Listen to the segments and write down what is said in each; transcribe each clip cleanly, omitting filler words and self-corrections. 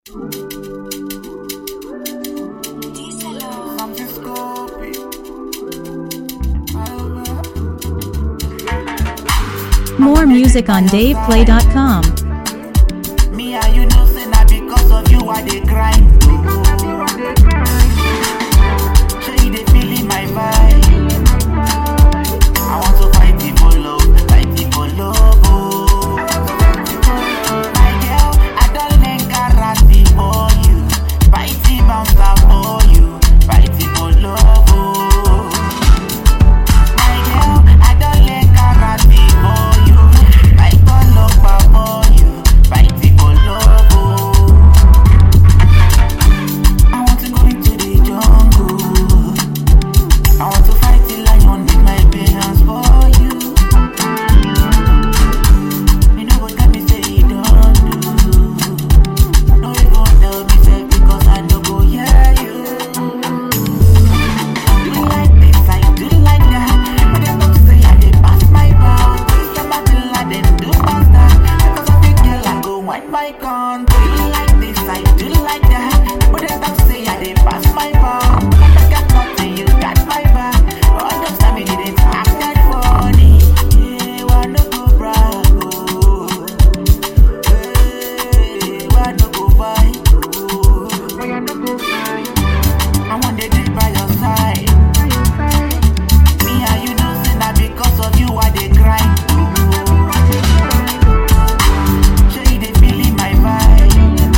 More music on DavePlay.com. Me and you know say na because of you I dey grind. Sure you dey feeling my vibe. I want to fight it for love, fight it for love. Oh. My girl, I don't learn karate for you. Fight it bouncer for you, fight it for love. Oh. My girl, I don't learn karate for you. Fight for love for you, fight it for love. Oh. I want to go into the jungle. I want to fight the lion with my bare hands for you. You know what tell me say you don't do. No, you won't tell me say because I know go hear you. Do you like this? I do like that. But they don't say I dey pass my boundaries. Some of them like them do faster. Because of the girl I go wind my gun. Do you like this? I do like that. But they don't say I dey pass my boundaries. I got nothing, you got my back. All those time you didn't act that funny. Yeah, why no go brag? Hey, why no go fight? I want the day by your side. Me and you know say na because of you I dey grind. Sure you dey feeling my vibe.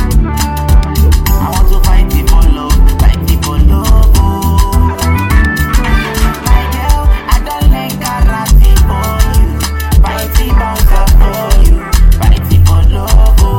I want to fight it for love, fight it for love. Oh. My girl, I don't learn karate for you. Fight it bouncer for you, fight it for love. Oh.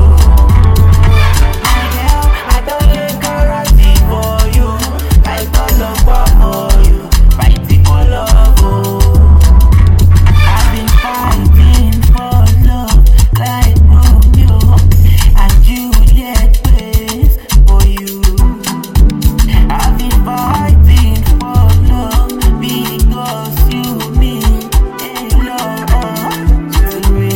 My girl, I don't learn karate for you. Fight for love for you, fight it for love. Oh. I've been fighting for love like Romeo and Juliet plays for you. I've been fighting for love because you mean a lot to me.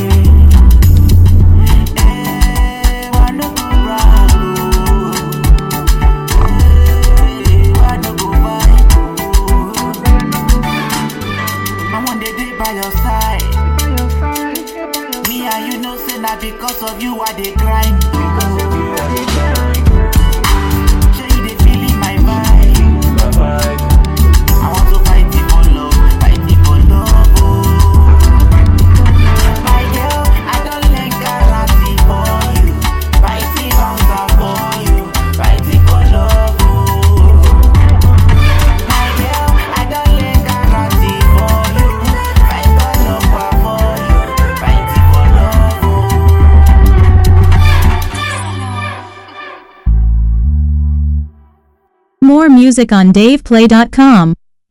Hey, why no go brag? Hey, why no go fight? I want the day by your side. Me and you know say na because of you I dey grind. Sure you dey feeling my vibe. I want to fight it for love, fight it for love. Oh. My girl, I don't learn karate for you. Fight it bouncer for you, fight it for love. Oh. My girl, I don't learn karate for you. Fight for love for you, fight it for love. Oh. More music on DavePlay.com.